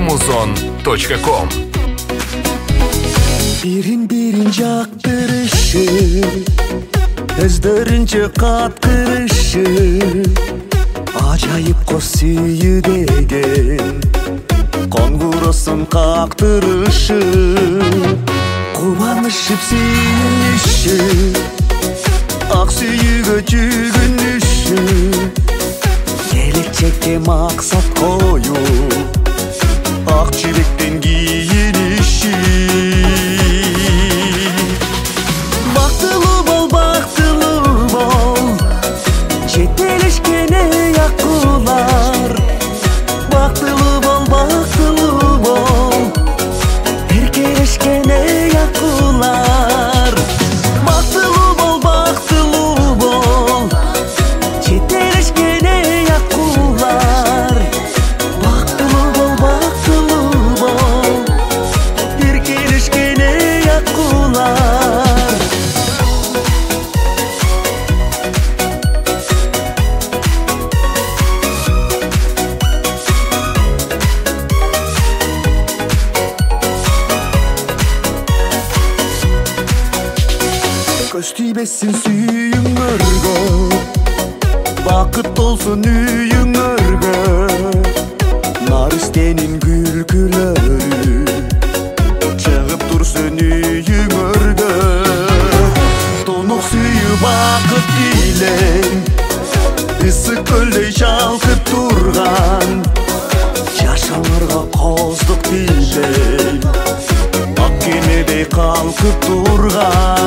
muzon.com. Birin жактырышы, өздөрүнчө каткырышы, ажайып кос сүйүү деген, коңгуросын кактырышы, кубанышып сүйүнүшү, ак сүйүүгө жүгүнүшү, келечекке максат коюп, ак чиректен кийиниши. Бактылуу бол, жетелешкен акулар. Бактылуу бол, эркелешкен акулар. Бактылуу бол, жетелешкен акулар. Бактылуу бол, эркелешкен акулар. Көз тийбесин сүйүңөргө, бакыт толсун үйүңөргө, наристенин күлкүлөрү чыгып турсун үйүңөргө. Тонук сүйүү бакыт билең, ысык көлдөй жалкып турган, жашаңарга коздук билең, ак кемедей калкып турган.